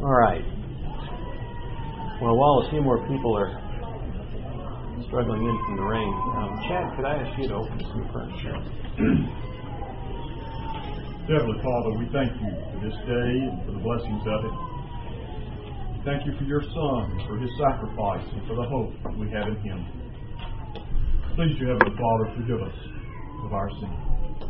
All right. Well, while a few more people are struggling in from the rain, Chad, could I ask you to open some prayer? Heavenly Father, we thank you for this day and for the blessings of it. Thank you for your Son, for his sacrifice, and for the hope that we have in him. Please, your Heavenly Father, forgive us of our sins.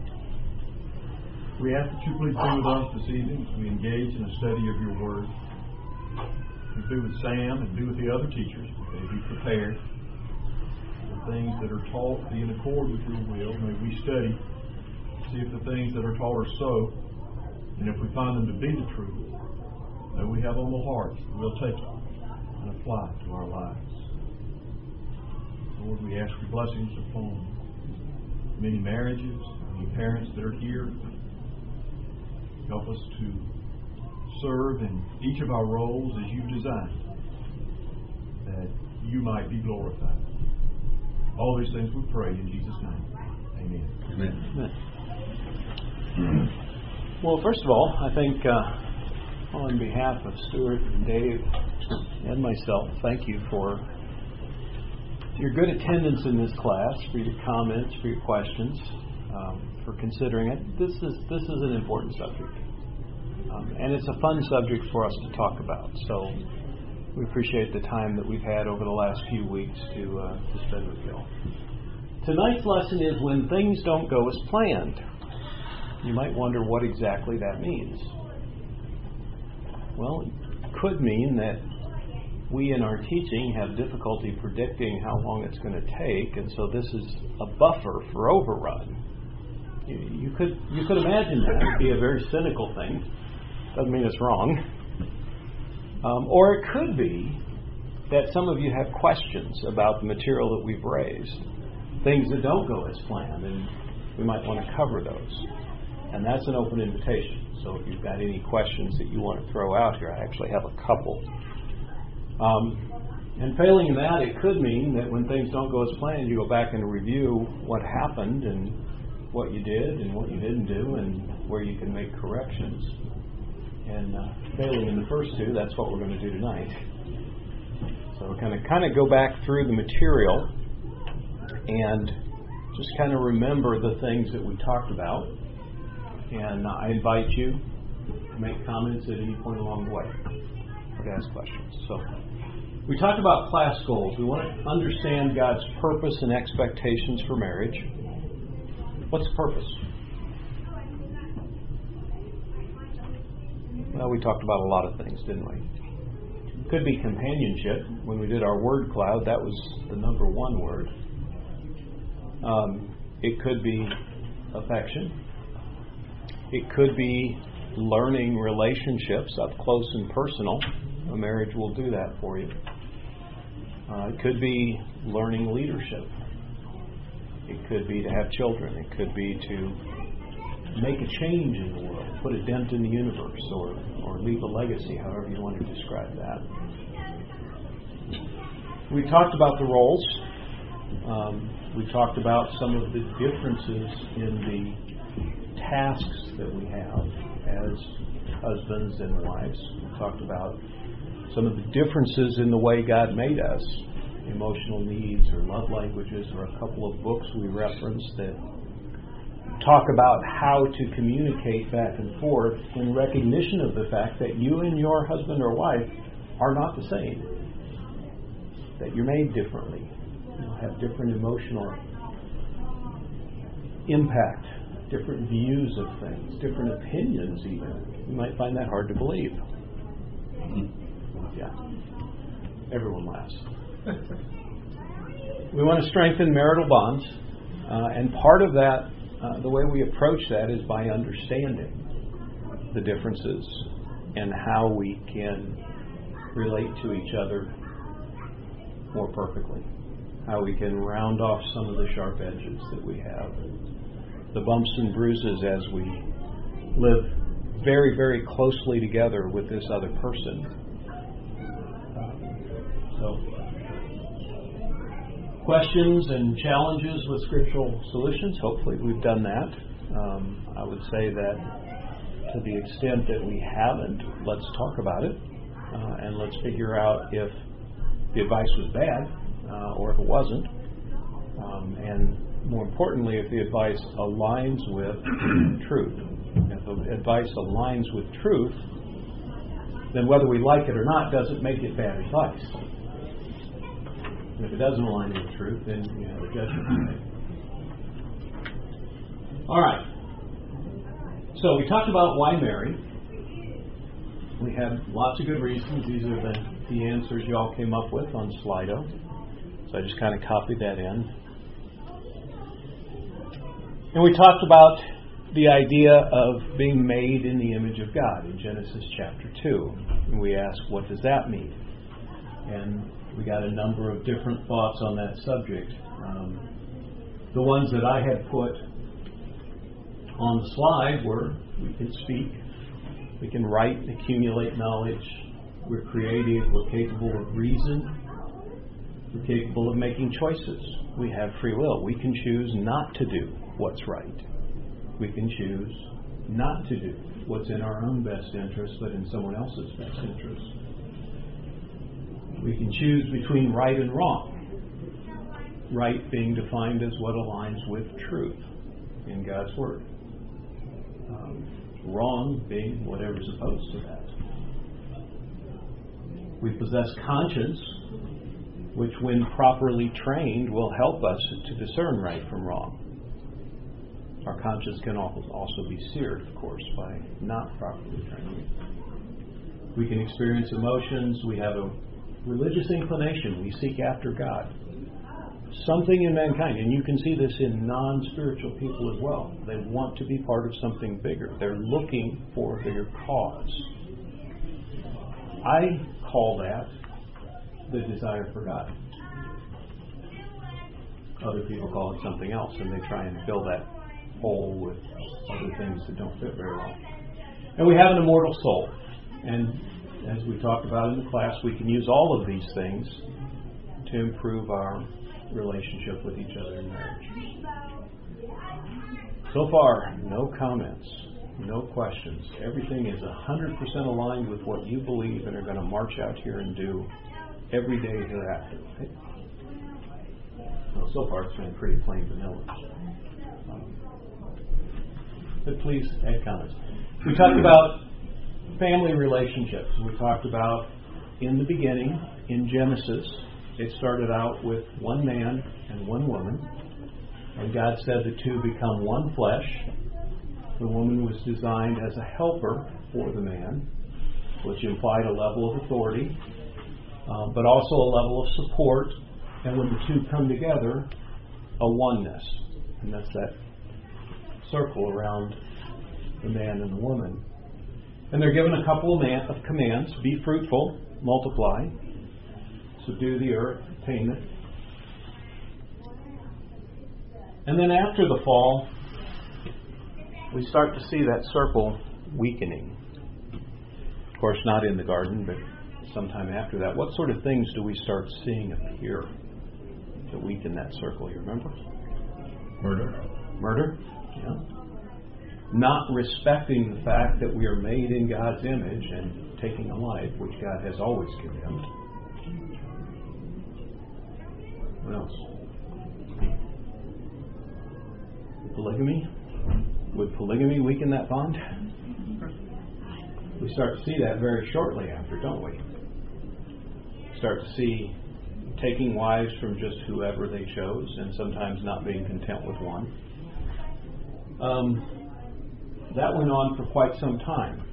We ask that you please be with us this evening as we engage in a study of your Word. And be with Sam and be with the other teachers as we prepare the things that are taught be in accord with your will. May we study, see if the things that are taught are so, and if we find them to be the truth, that we have on the hearts that we'll take it and apply it to our lives. Lord, we ask your blessings upon many marriages, many parents that are here. Help us to serve in each of our roles as you designed, that you might be glorified. All these things we pray in Jesus' name. Amen. Amen. Well, first of all, I think on behalf of Stuart and Dave and myself, thank you for your good attendance in this class, for your comments, for your questions, for considering it. This is an important subject. And it's a fun subject for us to talk about. So we appreciate the time that we've had over the last few weeks to spend with you all. Tonight's lesson is when things don't go as planned. You might wonder what exactly that means. Well, it could mean that we in our teaching have difficulty predicting how long it's going to take, and so this is a buffer for overrun. You could imagine that would be a very cynical thing. Doesn't mean it's wrong. Or it could be that some of you have questions about the material that we've raised, things that don't go as planned, and we might want to cover those. And that's an open invitation. So if you've got any questions that you want to throw out here, I actually have a couple. And failing in that, it could mean that when things don't go as planned, you go back and review what happened and what you did and what you didn't do and where you can make corrections. And failing in the first two, that's what we're going to do tonight. So we're going to kind of go back through the material and just kind of remember the things that we talked about. And I invite you to make comments at any point along the way or to ask questions. So we talked about class goals. We want to understand God's purpose and expectations for marriage. What's the purpose? Well, we talked about a lot of things, didn't we? It could be companionship. When we did our word cloud, that was the number one word. It could be affection. It could be learning relationships up close and personal. A marriage will do that for you. It could be learning leadership. It could be to have children. It could be to make a change in the world, put a dent in the universe, or leave a legacy, however you want to describe that. We talked about the roles. We talked about some of the differences in the tasks that we have as husbands and wives. We talked about some of the differences in the way God made us, emotional needs or love languages, or a couple of books we referenced that talk about how to communicate back and forth in recognition of the fact that you and your husband or wife are not the same, that you're made differently, have different emotional impact, different views of things, different opinions even. You might find that hard to believe. Yeah. Everyone laughs. We want to strengthen marital bonds, and part of that, the way we approach that is by understanding the differences and how we can relate to each other more perfectly, how we can round off some of the sharp edges that we have, the bumps and bruises as we live very, very closely together with this other person. So, questions and challenges with scriptural solutions. Hopefully we've done that. I would say that to the extent that we haven't, let's talk about it. and let's figure out if the advice was bad or if it wasn't. And more importantly, if the advice aligns with truth. If the advice aligns with truth, then whether we like it or not doesn't make it bad advice. And if it doesn't align with truth, then you have a judgment to make. All right. So we talked about why marry. We had lots of good reasons. These are the answers you all came up with on Slido. So I just kind of copied that in. And we talked about the idea of being made in the image of God in Genesis chapter 2. And we asked, what does that mean? And we got a number of different thoughts on that subject. The ones that I had put on the slide were, we can speak, we can write, accumulate knowledge, we're creative, we're capable of reason, we're capable of making choices. We have free will. We can choose not to do what's right. We can choose not to do what's in our own best interest, but in someone else's best interest. We can choose between right and wrong. Right being defined as what aligns with truth in God's Word. Wrong being whatever's opposed to that. We possess conscience, which when properly trained will help us to discern right from wrong. Our conscience can also be seared, of course, by not properly training. We can experience emotions. We have a religious inclination. We seek after God. Something in mankind, and you can see this in non-spiritual people as well. They want to be part of something bigger. They're looking for a bigger cause. I call that the desire for God. Other people call it something else, and they try and fill that hole with other things that don't fit very well. And we have an immortal soul. And as we talked about in the class, we can use all of these things to improve our relationship with each other in marriage. So far, no comments, no questions. Everything is 100% aligned with what you believe and are going to march out here and do every day hereafter. Right? Well, so far it's been pretty plain vanilla. But please add comments. We talked about family relationships. We talked about in the beginning, in Genesis, it started out with one man and one woman. And God said the two become one flesh. The woman was designed as a helper for the man, which implied a level of authority, but also a level of support. And when the two come together, a oneness. And that's that circle around the man and the woman. And they're given a couple of commands. Be fruitful, multiply, subdue the earth, tame it. And then after the fall, we start to see that circle weakening. Of course, not in the garden, but sometime after that. What sort of things do we start seeing appear to weaken that circle? You remember? Murder? Yeah. Not respecting the fact that we are made in God's image and taking a life, which God has always condemned. What else? Polygamy? Would polygamy weaken that bond? We start to see that very shortly after, don't we? Start to see taking wives from just whoever they chose and sometimes not being content with one. That went on for quite some time.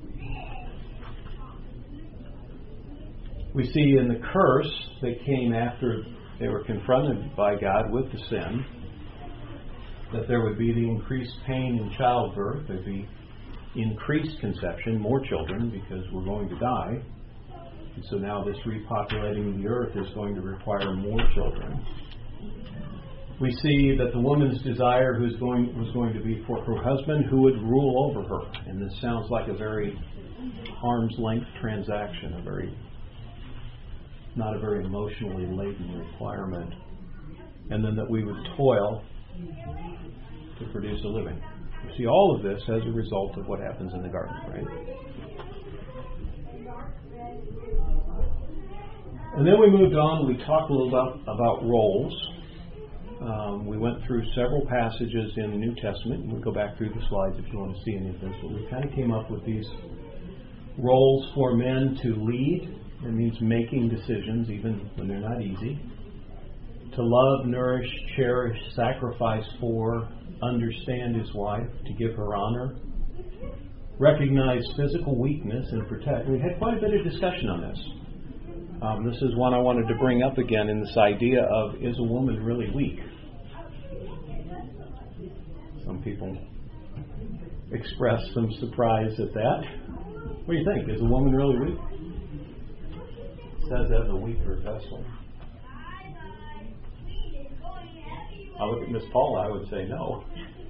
We see in the curse that came after they were confronted by God with the sin, that there would be the increased pain in childbirth, there'd be increased conception, more children, because we're going to die. And so now this repopulating the earth is going to require more children. We see that the woman's desire was going to be for her husband who would rule over her. And this sounds like a very arm's length transaction, not a very emotionally laden requirement. And then that we would toil to produce a living. You see all of this as a result of what happens in the garden, right? And then we moved on. We talked a little about roles. We went through several passages in the New Testament. We'll go back through the slides if you want to see any of this. But we kind of came up with these roles for men to lead. It means making decisions even when they're not easy. To love, nourish, cherish, sacrifice for, understand his wife, to give her honor. Recognize physical weakness and protect. We had quite a bit of discussion on this. This is one I wanted to bring up again in this idea of, is a woman really weak? Some people express some surprise at that. What do you think? Is a woman really weak? It says as a weaker vessel. I look at Miss Paula, I would say no.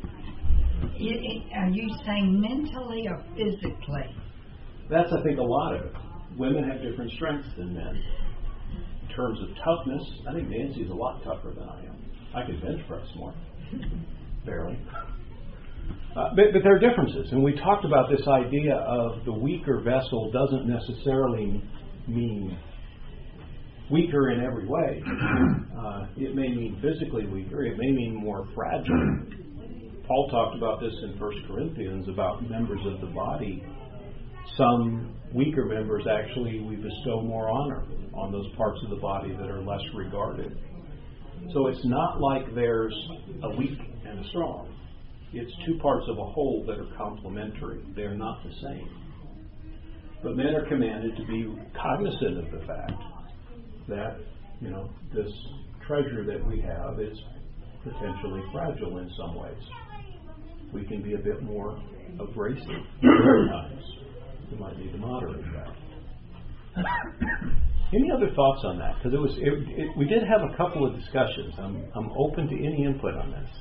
Are you saying mentally or physically? That's, I think, a lot of it. Women have different strengths than men. In terms of toughness, I think Nancy's a lot tougher than I am. I can bench press more. Barely. But there are differences. And we talked about this idea of the weaker vessel doesn't necessarily mean weaker in every way. It may mean physically weaker. It may mean more fragile. Paul talked about this in 1 Corinthians about members of the body. Some weaker members, actually, we bestow more honor on those parts of the body that are less regarded. So it's not like there's a weak and a strong. It's two parts of a whole that are complementary. They're not the same. But men are commanded to be cognizant of the fact that, this treasure that we have is potentially fragile in some ways. We can be a bit more abrasive at times. We might need to moderate that. Any other thoughts on that? Because we did have a couple of discussions. I'm open to any input on this.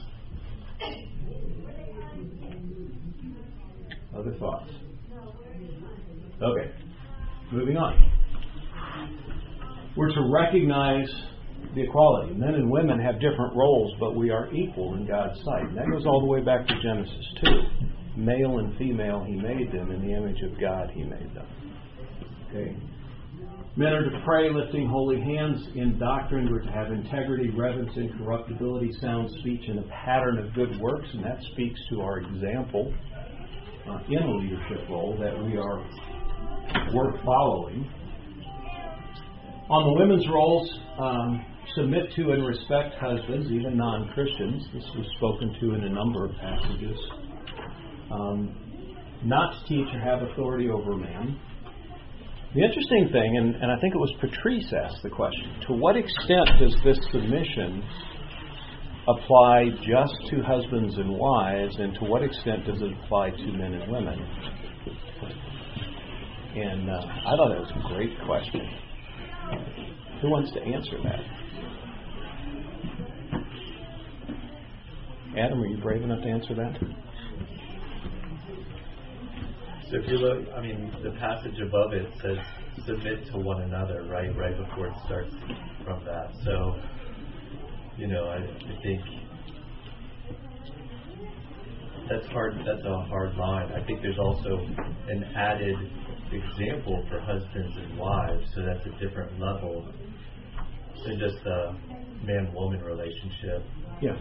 Other thoughts? Okay. Moving on. We're to recognize the equality. Men and women have different roles, but we are equal in God's sight. And that goes all the way back to Genesis 2. Male and female, He made them. In the image of God, He made them. Okay. Men are to pray, lifting holy hands in doctrine. We're to have integrity, reverence, incorruptibility, sound speech, and a pattern of good works. And that speaks to our example in a leadership role that we are worth following. On the women's roles, submit to and respect husbands, even non-Christians. This was spoken to in a number of passages. Not to teach or have authority over man. The interesting thing, and I think it was Patrice asked the question, to what extent does this submission apply just to husbands and wives, and to what extent does it apply to men and women? And I thought that was a great question. Who wants to answer that? Adam, are you brave enough to answer that? So if you look, the passage above it says submit to one another, right before it starts from that. So, I think that's hard. That's a hard line. I think there's also an added example for husbands and wives, so that's a different level than just the man-woman relationship. Yeah.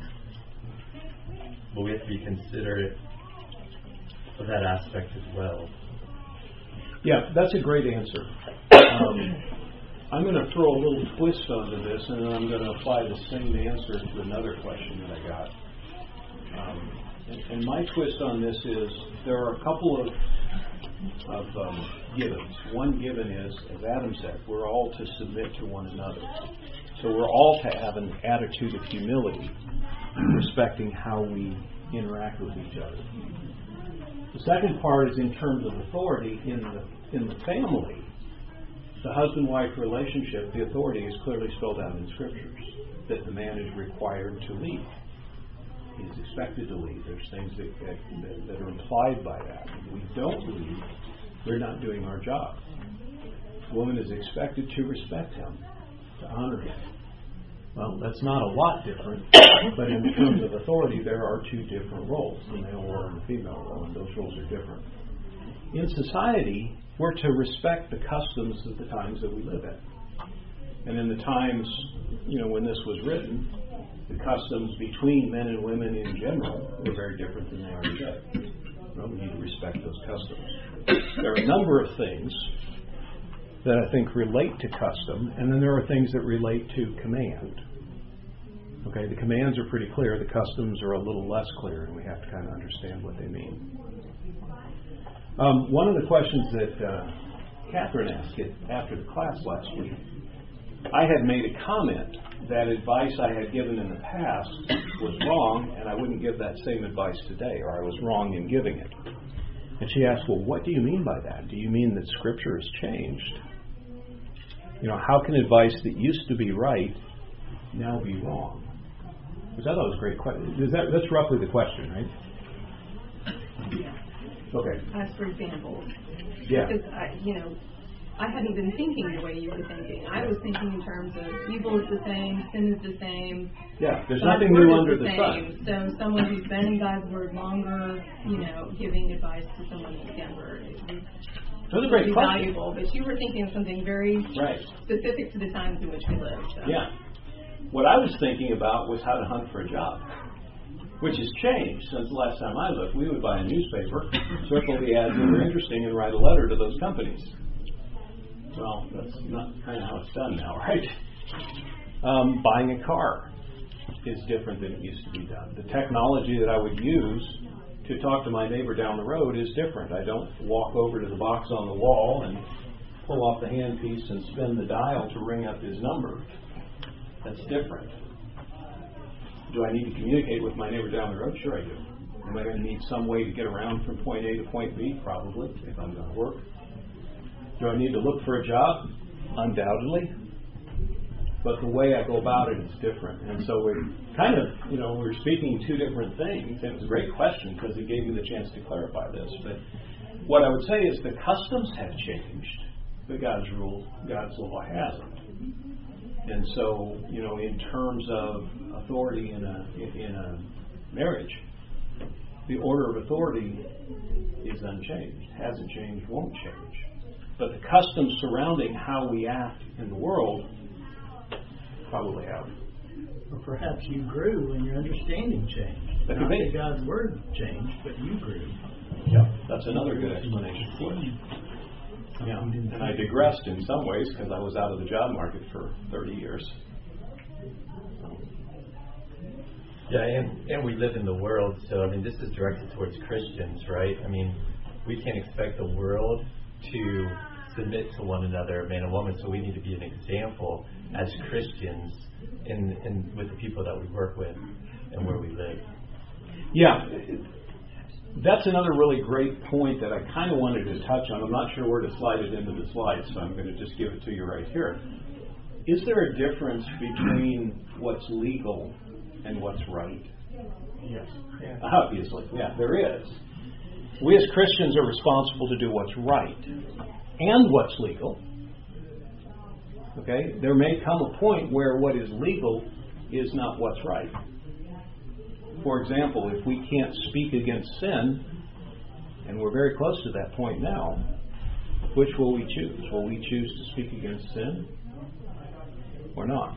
But we have to be considerate of that aspect as well. Yeah, that's a great answer. I'm going to throw a little twist onto this, and then I'm going to apply the same answer to another question that I got. And my twist on this is there are a couple of givens. One given is, as Adam said, we're all to submit to one another. So we're all to have an attitude of humility, respecting how we interact with each other. The second part is in terms of authority in the family. The husband-wife relationship, the authority is clearly spelled out in Scriptures, that the man is required to lead. He's expected to lead. There's things that are implied by that. If we don't lead, we're not doing our job. The woman is expected to respect him, to honor him. Well, that's not a lot different, but in terms of authority, there are two different roles, the male role and the female role, and those roles are different. In society, we're to respect the customs of the times that we live in. And in the times, when this was written, the customs between men and women in general were very different than they are today. Well, we need to respect those customs. There are a number of things that I think relate to custom, and then there are things that relate to command. Okay, the commands are pretty clear. The customs are a little less clear, and we have to kind of understand what they mean. One of the questions that Catherine asked after the class last week, I had made a comment that advice I had given in the past was wrong, and I wouldn't give that same advice today, or I was wrong in giving it. And she asked, well, what do you mean by that? Do you mean that Scripture has changed? How can advice that used to be right now be wrong? Which I thought was a great question. That's roughly the question, right? Okay. As for example, Yeah. because I hadn't been thinking the way you were thinking. I was thinking in terms of evil is the same, sin is the same. Yeah, there's God's nothing word new is under the the sun. same. So someone who's been in God's word longer, giving advice to someone who's younger, That's a great be question. valuable. But you were thinking of something very Right. specific to the times in which we live. So. Yeah. What I was thinking about was how to hunt for a job, which has changed since the last time I looked. We would buy a newspaper, circle the ads that were interesting, and write a letter to those companies. Well, that's not kind of how it's done now, right? Buying a car is different than it used to be done. The technology that I would use to talk to my neighbor down the road is different. I don't walk over to the box on the wall and pull off the handpiece and spin the dial to ring up his number. That's different. Do I need to communicate with my neighbor down the road? Sure I do. Am I going to need some way to get around from point A to point B? Probably, if I'm going to work. Do I need to look for a job? Undoubtedly. But the way I go about it is different. And so we're kind of, we're speaking two different things. And it was a great question because it gave me the chance to clarify this. But what I would say is the customs have changed, but God's law hasn't. And so, in terms of authority in a marriage, the order of authority is unchanged, hasn't changed, won't change. But the customs surrounding how we act in the world probably have. Or perhaps you grew and your understanding changed. That could Not be. that God's word changed, but you grew. Yeah, that's another good explanation for it. Yeah, and I digressed in some ways because I was out of the job market for 30 years. Yeah, and we live in the world, so this is directed towards Christians, right? We can't expect the world to submit to one another, man and woman, so we need to be an example as Christians in with the people that we work with and where we live. Yeah, that's another really great point that I kind of wanted to touch on. I'm not sure where to slide it into the slides, so I'm going to just give it to you right here. Is there a difference between what's legal and what's right? Yes. Yeah. Obviously, yeah, there is. We as Christians are responsible to do what's right and what's legal. Okay? There may come a point where what is legal is not what's right. For example, if we can't speak against sin, and we're very close to that point now, which will we choose? Will we choose to speak against sin or not?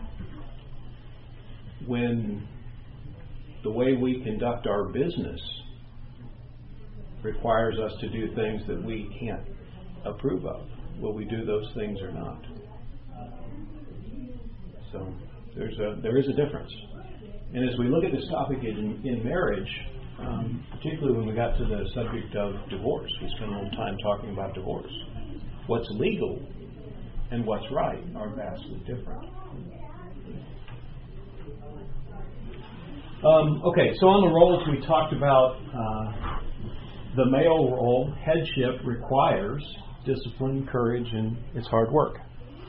When the way we conduct our business requires us to do things that we can't approve of, will we do those things or not? So there is a difference. And as we look at this topic in marriage, particularly when we got to the subject of divorce, we spent a little time talking about divorce. What's legal and what's right are vastly different. Okay, so on the roles we talked about the male role. Headship requires discipline, courage, and it's hard work.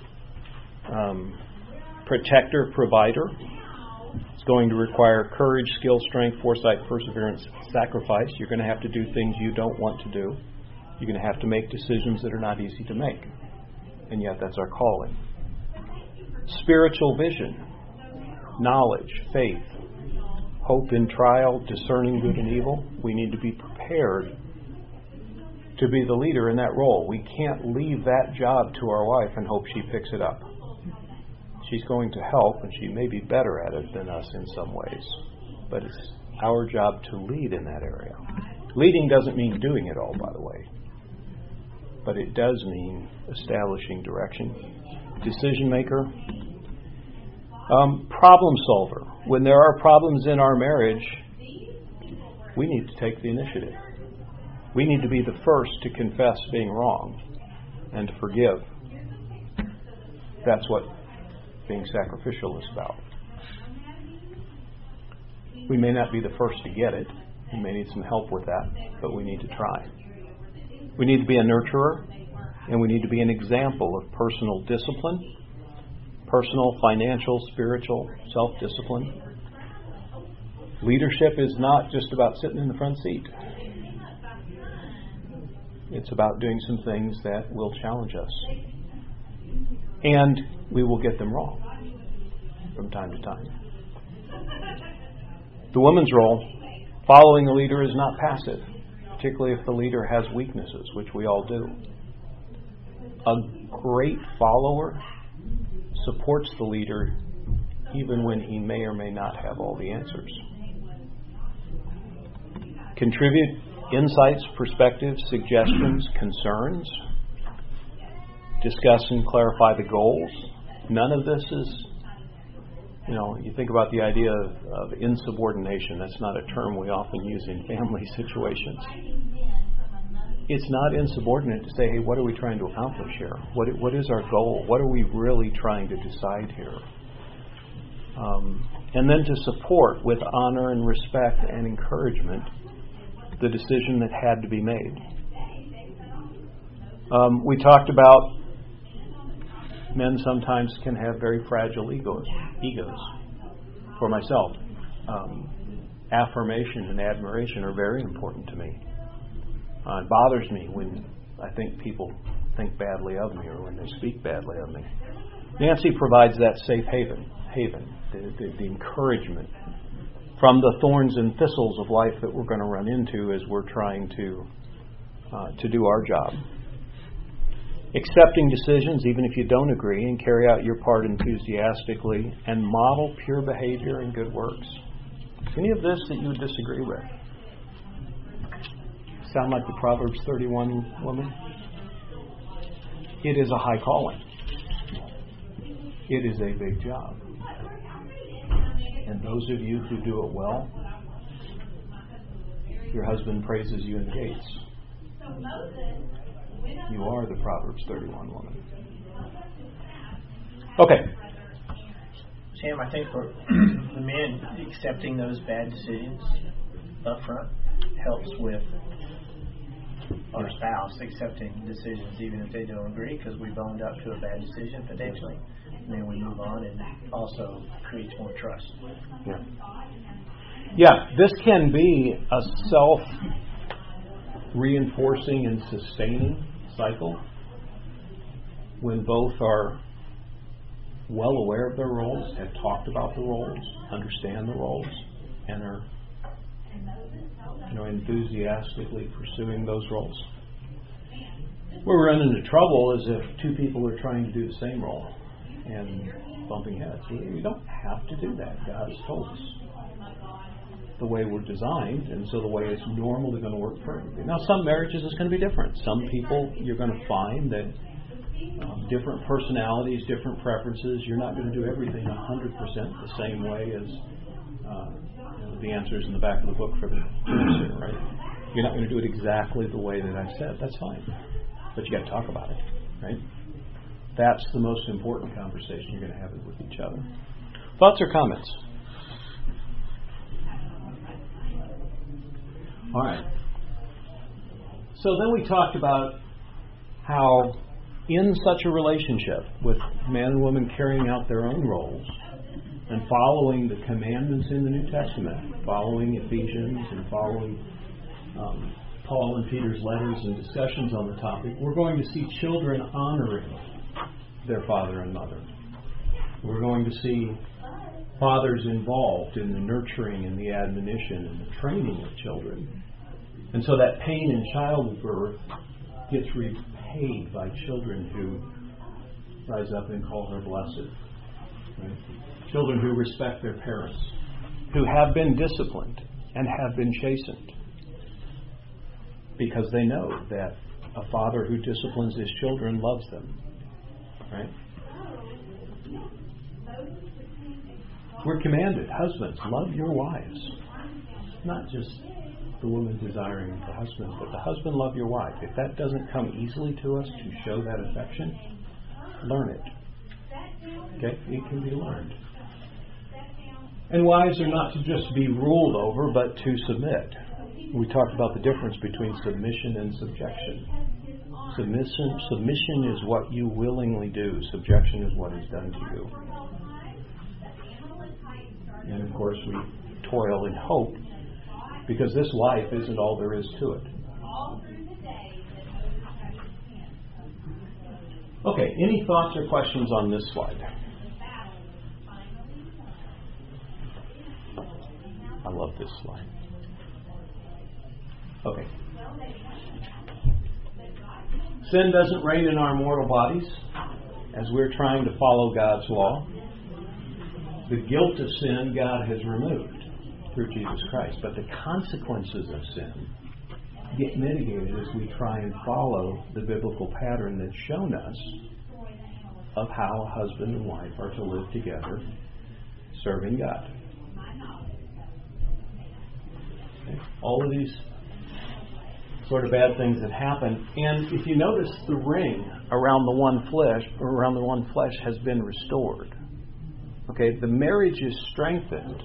Protector, provider. It's going to require courage, skill, strength, foresight, perseverance, sacrifice. You're going to have to do things you don't want to do. You're going to have to make decisions that are not easy to make. And yet that's our calling. Spiritual vision, knowledge, faith, hope in trial, discerning good and evil. We need to be prepared to be the leader in that role. We can't leave that job to our wife and hope she picks it up. She's going to help, and she may be better at it than us in some ways. But it's our job to lead in that area. Leading doesn't mean doing it all, by the way. But it does mean establishing direction. Decision maker. Problem solver. When there are problems in our marriage, we need to take the initiative. We need to be the first to confess being wrong and to forgive. That's what being sacrificial is about. We may not be the first to get it. We may need some help with that, but we need to try. We need to be a nurturer, and we need to be an example of personal discipline, personal, financial, spiritual self-discipline. Leadership is not just about sitting in the front seat. It's about doing some things that will challenge us. And we will get them wrong from time to time. The woman's role, following the leader, is not passive, particularly if the leader has weaknesses, which we all do. A great follower supports the leader even when he may or may not have all the answers. Contribute insights, perspectives, suggestions, concerns. Discuss and clarify the goals. None of this is, you think about the idea of insubordination. That's not a term we often use in family situations. It's not insubordinate to say, hey, what are we trying to accomplish here? What is our goal? What are we really trying to decide here? And then to support with honor and respect and encouragement the decision that had to be made. We talked about men sometimes can have very fragile egos. For myself, affirmation and admiration are very important to me. It bothers me when I think people think badly of me or when they speak badly of me. Nancy provides that safe haven, the encouragement from the thorns and thistles of life that we're going to run into as we're trying to do our job. Accepting decisions, even if you don't agree, and carry out your part enthusiastically, and model pure behavior and good works. Any of this that you would disagree with? Sound like the Proverbs 31 woman? It is a high calling. It is a big job. And those of you who do it well, your husband praises you in the gates. You are the Proverbs 31 woman. Okay. Sam, I think for the men, accepting those bad decisions up front helps with our spouse accepting decisions even if they don't agree, because we've owned up to a bad decision potentially, and then we move on, and also creates more trust. Yeah, this can be a self-reinforcing and sustaining cycle when both are well aware of their roles, have talked about the roles, understand the roles, and are enthusiastically pursuing those roles. Where we run into trouble is if two people are trying to do the same role and bumping heads. We don't have to do that. God has told us the way we're designed, and so the way it's normally going to work for everybody. Now, some marriages is going to be different. Some people, you're going to find that different personalities, different preferences, you're not going to do everything 100% the same way as the answers in the back of the book for the producer, right? You're not going to do it exactly the way that I said. That's fine. But you got to talk about it, right? That's the most important conversation you're going to have with each other. Thoughts or comments? All right. So then we talked about how in such a relationship with man and woman carrying out their own roles and following the commandments in the New Testament, following Ephesians and following Paul and Peter's letters and discussions on the topic, we're going to see children honoring their father and mother. We're going to see fathers involved in the nurturing and the admonition and the training of children. And so that pain in childbirth gets repaid by children who rise up and call her blessed. Right? Children who respect their parents, who have been disciplined and have been chastened, because they know that a father who disciplines his children loves them. Right? We're commanded, husbands, love your wives. Not just the woman desiring the husband, but the husband love your wife. If that doesn't come easily to us to show that affection, learn it. Okay? It can be learned. And wives are not to just be ruled over, but to submit. We talked about the difference between submission and subjection. Submission is what you willingly do. Subjection is what is done to you. And of course we toil in hope, because this life isn't all there is to it. Okay, any thoughts or questions on this slide? I love this slide. Okay. Sin doesn't reign in our mortal bodies as we're trying to follow God's law. The guilt of sin God has removed through Jesus Christ, but the consequences of sin get mitigated as we try and follow the biblical pattern that's shown us of how a husband and wife are to live together serving God. Okay. All of these sort of bad things that happen, and if you notice, the ring around the one flesh has been restored. Okay, the marriage is strengthened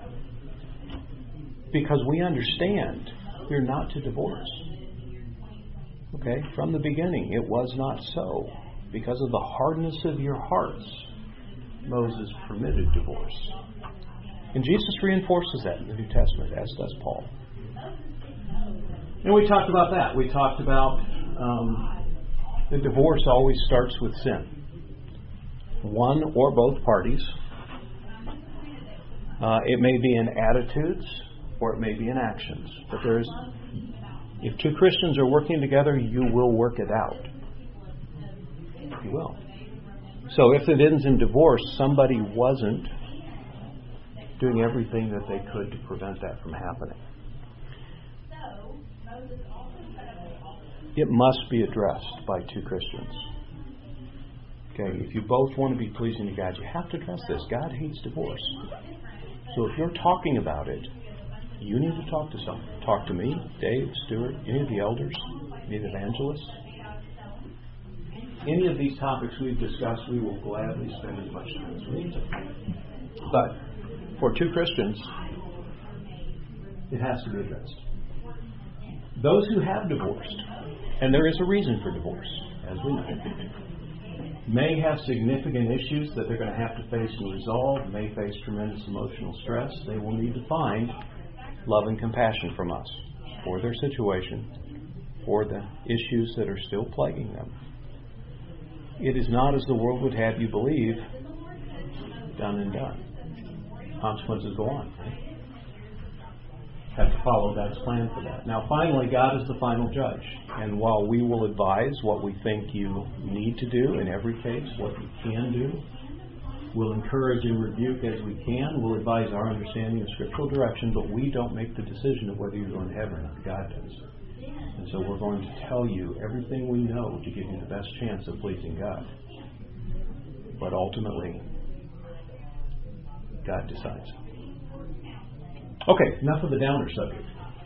because we understand we're not to divorce. Okay, from the beginning it was not so. Because of the hardness of your hearts, Moses permitted divorce. And Jesus reinforces that in the New Testament, as does Paul. And we talked about that. We talked about the divorce always starts with sin. One or both parties. It may be in attitudes or it may be in actions. But if two Christians are working together, you will work it out. You will. So if it ends in divorce, somebody wasn't doing everything that they could to prevent that from happening. It must be addressed by two Christians. Okay, if you both want to be pleasing to God, you have to address this. God hates divorce. So if you're talking about it, you need to talk to someone. Talk to me, Dave, Stuart, any of the elders, any evangelists. Any of these topics we've discussed, we will gladly spend as much time as we need to. But for two Christians, it has to be addressed. Those who have divorced, and there is a reason for divorce, as we know, may have significant issues that they're going to have to face and resolve, may face tremendous emotional stress. They will need to find love and compassion from us for their situation, for the issues that are still plaguing them. It is not as the world would have you believe, done and done. Consequences go on, right? Have to follow God's plan for that. Now, finally, God is the final judge. And while we will advise what we think you need to do in every case, what you can do, we'll encourage and rebuke as we can. We'll advise our understanding of scriptural direction, but we don't make the decision of whether you're going to heaven or not. God does. And so we're going to tell you everything we know to give you the best chance of pleasing God. But ultimately, God decides. Okay, enough of the downer subject.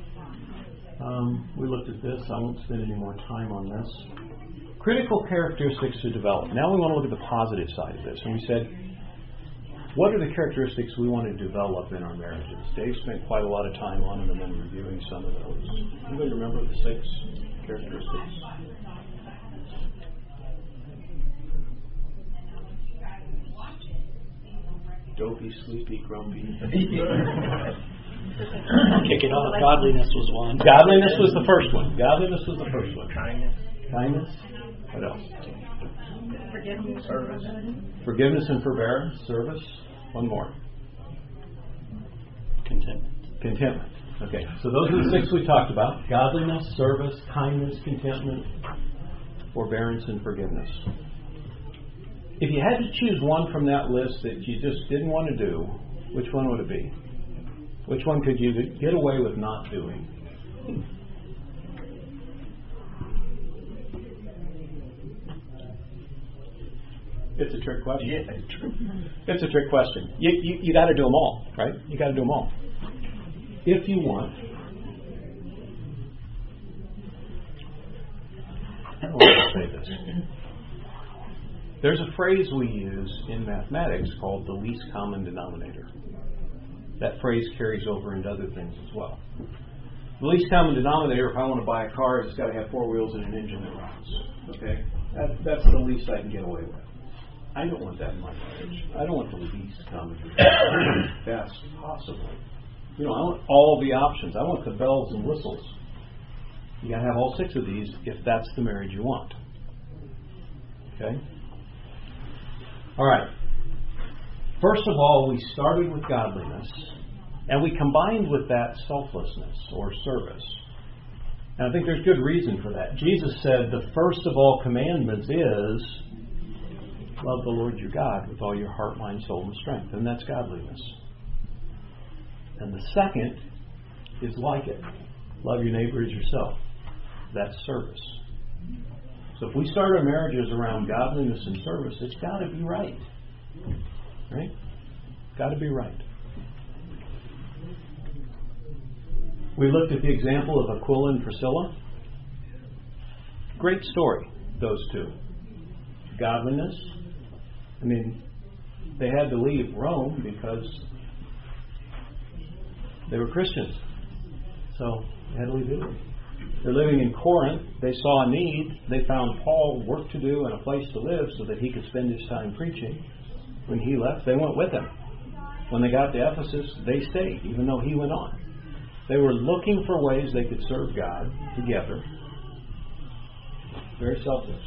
We looked at this. I won't spend any more time on this. Critical characteristics to develop. Now we want to look at the positive side of this. And we said, what are the characteristics we want to develop in our marriages? Dave spent quite a lot of time on them and reviewing some of those. Anybody remember the 6 characteristics? Dopey, sleepy, grumpy. Kicking off, godliness was one. Godliness was the first one. Kindness. What else? Forgiveness and forbearance. Service. One more. Contentment. Okay, so those are the 6 we talked about: godliness, service, kindness, contentment, forbearance, and forgiveness. If you had to choose one from that list that you just didn't want to do, which one would it be? Which one could you get away with not doing? It's a trick question. Yeah, true. It's a trick question. You got to do them all, right? You got to do them all. If you want. I don't want to say this. There's a phrase we use in mathematics called the least common denominator. That phrase carries over into other things as well. The least common denominator, if I want to buy a car, it's got to have 4 wheels and an engine that runs. Okay? That's the least I can get away with. I don't want that in my marriage. I don't want the least common denominator. That's possible. I want all the options. I want the bells and whistles. You got to have all 6 of these if that's the marriage you want. Okay? All right. First of all, we started with godliness, and we combined with that selflessness or service. And I think there's good reason for that. Jesus said the first of all commandments is love the Lord your God with all your heart, mind, soul, and strength. And that's godliness. And the second is like it. Love your neighbor as yourself. That's service. So if we start our marriages around godliness and service, it's got to be right. Right? Got to be right. We looked at the example of Aquila and Priscilla. Great story, those 2. Godliness. I mean, they had to leave Rome because they were Christians. So they had to leave Italy. They're living in Corinth. They saw a need. They found Paul work to do and a place to live so that he could spend his time preaching. When he left, they went with him. When they got to Ephesus, they stayed, even though he went on. They were looking for ways they could serve God together. Very selfless.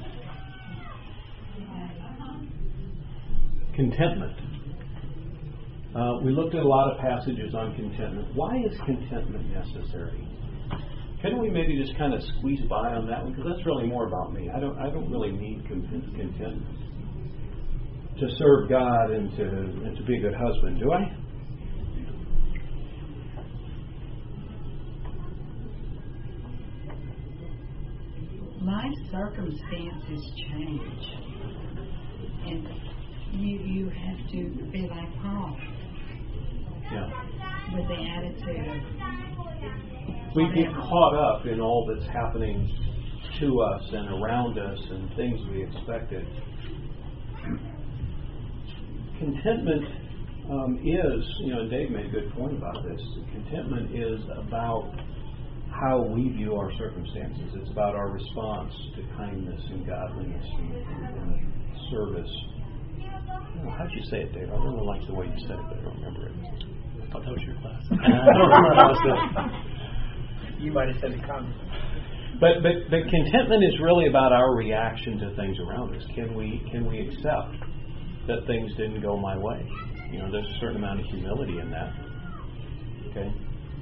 Contentment. We looked at a lot of passages on contentment. Why is contentment necessary? Can we maybe just kind of squeeze by on that one? Because that's really more about me. I don't really need contentment to serve God and to be a good husband, do I? Life circumstances change, and you have to be like Paul. Yeah. With the attitude of We get caught up in all that's happening to us and around us and things we expected. Contentment is, and Dave made a good point about this, contentment is about how we view our circumstances. It's about our response to kindness and godliness and service. How'd you say it, Dave? I really like the way you said it, but I don't remember it. I thought that was your class. I don't remember how I said it. You might have said the comment. But contentment is really about our reaction to things around us. Can we accept that things didn't go my way? There's a certain amount of humility in that. Okay.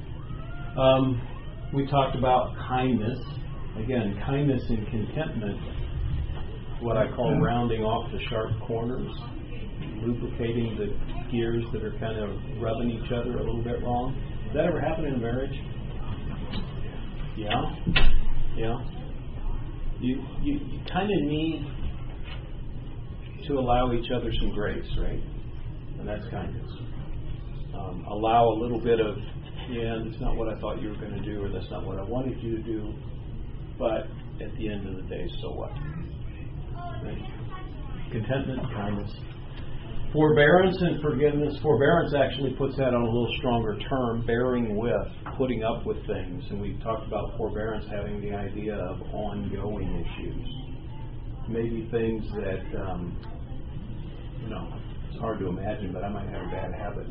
We talked about kindness. Again, kindness and contentment, what I call rounding off the sharp corners, lubricating the gears that are kind of rubbing each other a little bit wrong. Does that ever happen in a marriage? Yeah. You kind of need to allow each other some grace, right? And that's kindness. Allow a little bit of, that's not what I thought you were going to do, or that's not what I wanted you to do, but at the end of the day, so what? Right? Contentment, kindness. Forbearance and forgiveness. Forbearance actually puts that on a little stronger term, bearing with, putting up with things. And we talked about forbearance having the idea of ongoing issues. Maybe things that, it's hard to imagine, but I might have a bad habit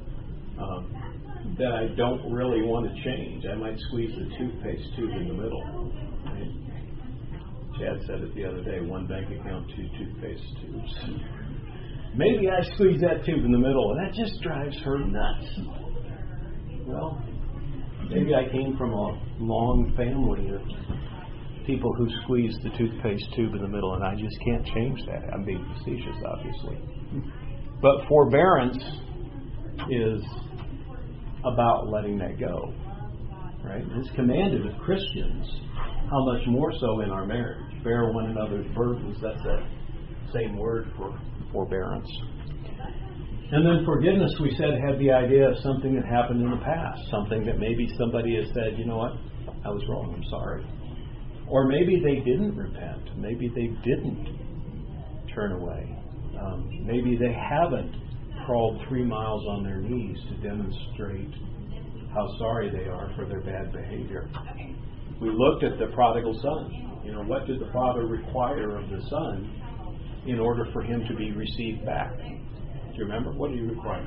that I don't really want to change. I might squeeze the toothpaste tube in the middle. Right? Chad said it the other day, 1 bank account, 2 toothpaste tubes. Maybe I squeeze that tube in the middle, and that just drives her nuts. Well, Maybe I came from a long family of people who squeeze the toothpaste tube in the middle, and I just can't change that. I'm being facetious, obviously. But forbearance is about letting that go, right? It's commanded of Christians. How much more so in our marriage? Bear one another's burdens. That's that same word for forbearance. And then forgiveness, we said, had the idea of something that happened in the past, something that maybe somebody has said, you know what, I was wrong, I'm sorry. Or maybe they didn't repent. Maybe they didn't turn away. Maybe they haven't crawled 3 miles on their knees to demonstrate how sorry they are for their bad behavior. We looked at the prodigal son. You know, what did the father require of the son in order for him to be received back? Do you remember? What did he require?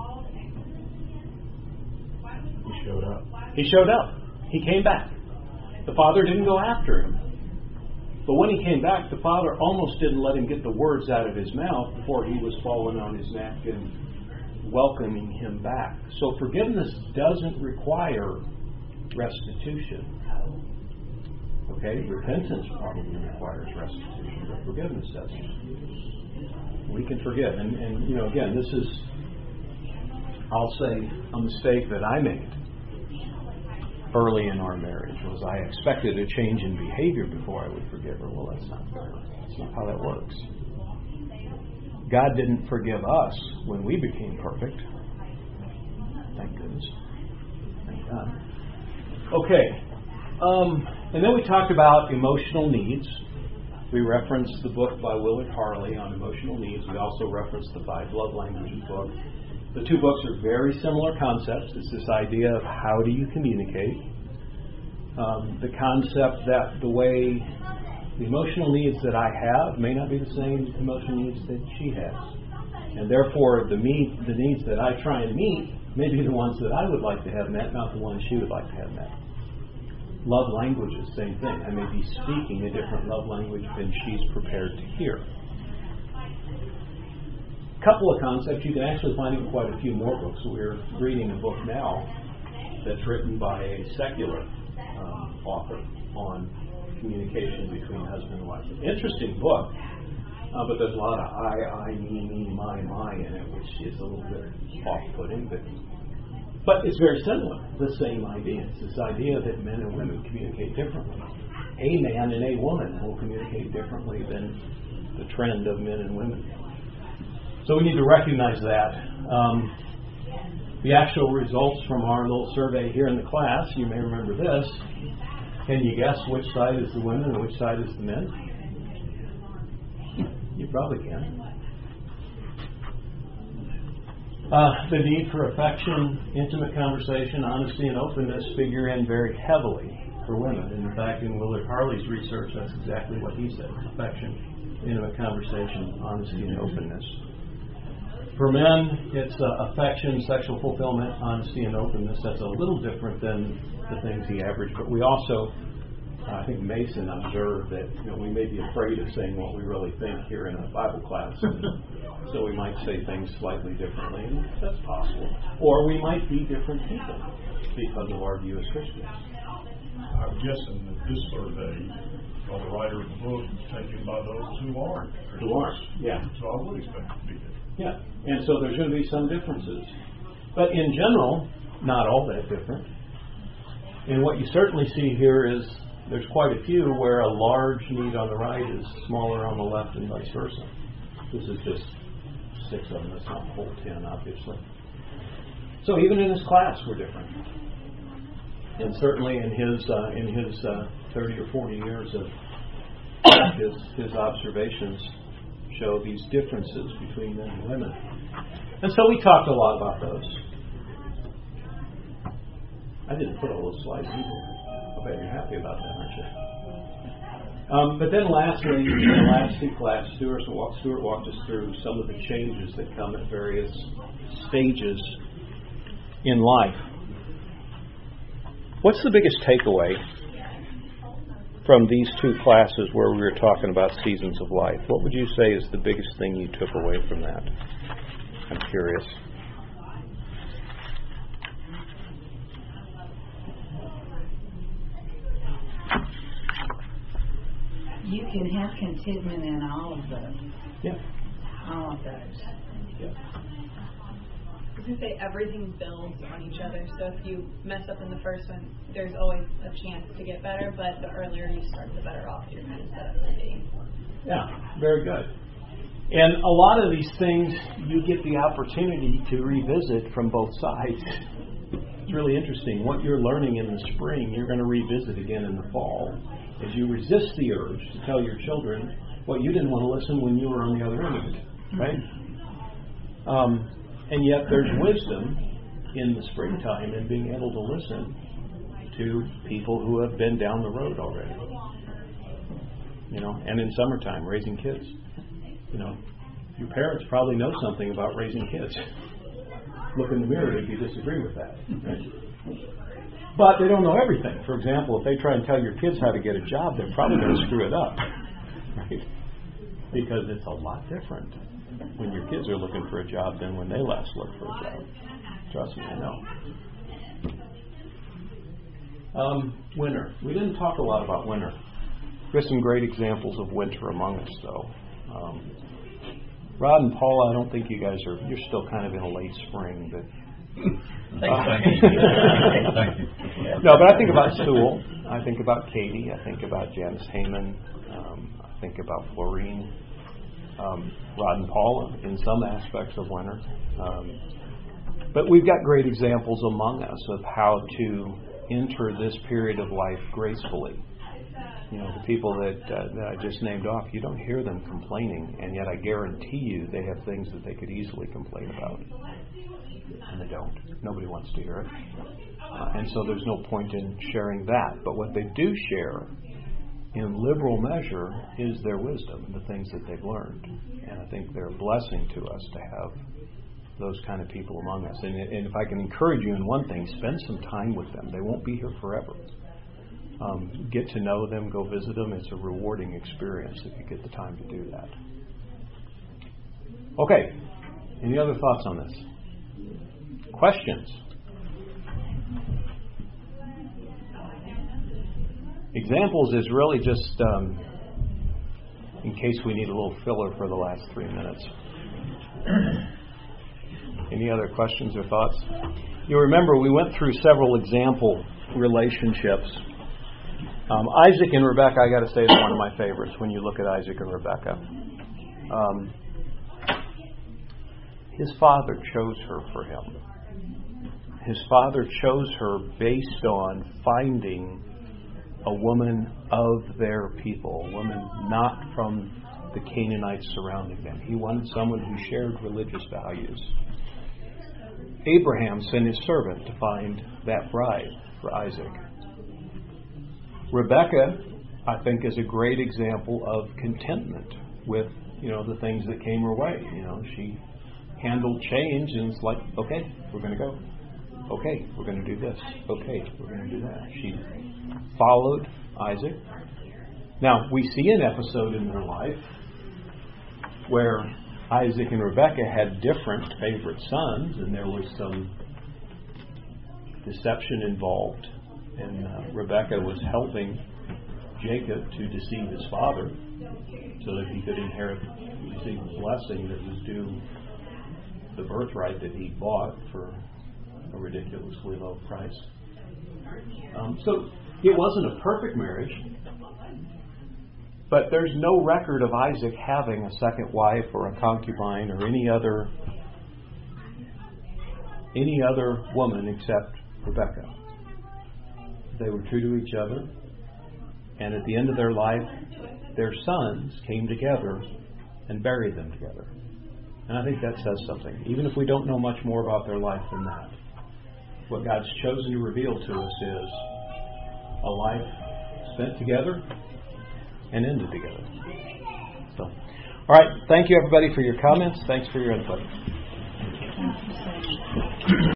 He showed up. He showed up. He came back. The father didn't go after him. But when he came back, the father almost didn't let him get the words out of his mouth before he was falling on his neck and welcoming him back. So forgiveness doesn't require restitution. Okay? Repentance probably requires restitution, but forgiveness doesn't. We can forgive. And you know, again, this is, I'll say, a mistake that I made early in our marriage. Was I expected a change in behavior before I would forgive her. Well, that's not fair. That's not how that works. God didn't forgive us when we became perfect. Thank goodness. Thank God. Okay. And then we talked about emotional needs. We referenced the book by Willard Harley on emotional needs. We also referenced the 5 Love Languages book. The 2 books are very similar concepts. It's this idea of how do you communicate. The concept that the way the emotional needs that I have may not be the same emotional needs that she has. And therefore, the needs that I try and meet may be the ones that I would like to have met, not the ones she would like to have met. Love languages, same thing. I may be speaking a different love language than she's prepared to hear. Couple of concepts. You can actually find in quite a few more books. We're reading a book now that's written by a secular author on communication between husband and wife. Interesting book, but there's a lot of I, me, my in it, which is a little bit off-putting, but it's very similar. The same idea. It's this idea that men and women communicate differently. A man and a woman will communicate differently than the trend of men and women. So we need to recognize that. The actual results from our little survey here in the class, you may remember this. Can you guess which side is the women and which side is the men? You probably can. The need for affection, intimate conversation, honesty, and openness figure in very heavily for women. And in fact, in Willard Harley's research, that's exactly what he said. Affection, intimate conversation, honesty, and openness. For men, it's affection, sexual fulfillment, honesty, and openness. That's a little different than the things he averaged. But we also, I think Mason observed that we may be afraid of saying what we really think here in a Bible class. So we might say things slightly differently, and that's possible. Or we might be different people because of our view as Christians. I'm guessing that this survey, by the writer of the book, is taken by those who aren't Christians. Who aren't, yeah. So I would expect it to be different. Yeah, and so there's going to be some differences. But in general, not all that different. And what you certainly see here is there's quite a few where a large need on the right is smaller on the left and vice versa. This is just 6 of them. It's not the whole 10, obviously. So even in his class, we're different. And certainly in his 30 or 40 years of his observations show these differences between men and women. And so we talked a lot about those. I didn't put all those slides either. I bet you're happy about that, aren't you? But then lastly, in the last 2 classes, Stuart walked us through some of the changes that come at various stages in life. What's the biggest takeaway from these 2 classes where we were talking about seasons of life? What would you say is the biggest thing you took away from that? I'm curious. you can have contentment in all of those. Yeah. All of those. Yeah. I was going to say everything builds on each other. So if you mess up in the first one, there's always a chance to get better, but the earlier you start, the better off you're kind of set up to be. Yeah, very good. And a lot of these things you get the opportunity to revisit from both sides. It's really interesting. What you're learning in the spring, you're going to revisit again in the fall as you resist the urge to tell your children what you didn't want to listen when you were on the other end of it, right? And yet there's wisdom in the springtime in being able to listen to people who have been down the road already. You know, and in summertime, raising kids. You know, your parents probably know something about raising kids. Look in the mirror if you disagree with that. Right? But they don't know everything. For example, if they try and tell your kids how to get a job, they're probably going to screw it up. Right? Because it's a lot different when your kids are looking for a job than when they last looked for a job. Trust me, I know. Winter. We didn't talk a lot about winter. There's some great examples of winter among us, though. Rod and Paula, I don't think you guys are, you're still kind of in a late spring, but... Thank you. No, but I think about Sewell. I think about Katie. I think about Janice Heyman. I think about Florine. Rod and Paula in some aspects of winter. But we've got great examples among us of how to enter this period of life gracefully. You know, the people that I just named off, you don't hear them complaining, and yet I guarantee you they have things that they could easily complain about. And they don't. Nobody wants to hear it. And so there's no point in sharing that. But what they do share in liberal measure is their wisdom and the things that they've learned. And I think they're a blessing to us to have those kind of people among us. And if I can encourage you in one thing, spend some time with them. They won't be here forever. Get to know them, go visit them. It's a rewarding experience if you get the time to do that. Okay. Any other thoughts on this? Questions? Examples is really just in case we need a little filler for the last 3 minutes. Any other questions or thoughts? You remember we went through several example relationships. Isaac and Rebecca, I got to say, is one of my favorites when you look at Isaac and Rebecca. His father chose her for him. His father chose her based on finding a woman of their people, a woman not from the Canaanites surrounding them. He wanted someone who shared religious values. Abraham sent his servant to find that bride for Isaac. Rebecca, I think, is a great example of contentment with, the things that came her way. She handled change, and it's like, okay, we're going to go. Okay, we're going to do this. Okay, we're going to do that. She followed Isaac. Now, we see an episode in their life where Isaac and Rebecca had different favorite sons, and there was some deception involved. And Rebecca was helping Jacob to deceive his father so that he could receive the blessing that was due the birthright that he bought for a ridiculously low price. So it wasn't a perfect marriage, but there's no record of Isaac having a second wife or a concubine or any other woman except Rebecca. They were true to each other, and at the end of their life, their sons came together and buried them together. And I think that says something, even if we don't know much more about their life than that. What God's chosen to reveal to us is a life spent together and ended together. So, all right, thank you everybody for your comments. Thanks for your input.